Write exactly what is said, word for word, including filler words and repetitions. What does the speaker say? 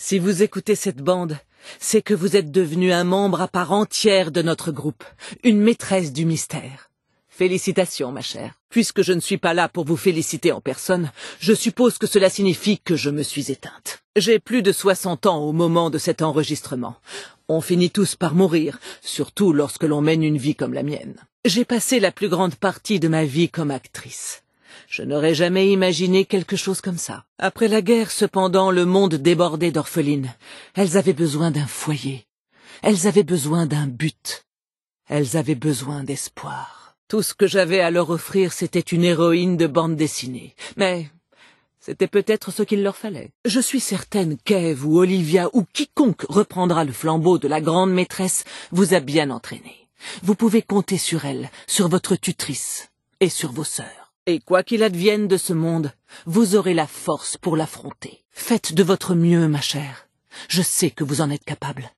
Si vous écoutez cette bande, c'est que vous êtes devenu un membre à part entière de notre groupe, une maîtresse du mystère. Félicitations, ma chère. Puisque je ne suis pas là pour vous féliciter en personne, je suppose que cela signifie que je me suis éteinte. J'ai plus de soixante ans au moment de cet enregistrement. On finit tous par mourir, surtout lorsque l'on mène une vie comme la mienne. J'ai passé la plus grande partie de ma vie comme actrice. Je n'aurais jamais imaginé quelque chose comme ça. Après la guerre, cependant, le monde débordait d'orphelines. Elles avaient besoin d'un foyer. Elles avaient besoin d'un but. Elles avaient besoin d'espoir. Tout ce que j'avais à leur offrir, c'était une héroïne de bande dessinée. Mais c'était peut-être ce qu'il leur fallait. Je suis certaine qu'Ève ou Olivia ou quiconque reprendra le flambeau de la grande maîtresse vous a bien entraîné. Vous pouvez compter sur elle, sur votre tutrice et sur vos sœurs. Et quoi qu'il advienne de ce monde, vous aurez la force pour l'affronter. Faites de votre mieux, ma chère. Je sais que vous en êtes capable.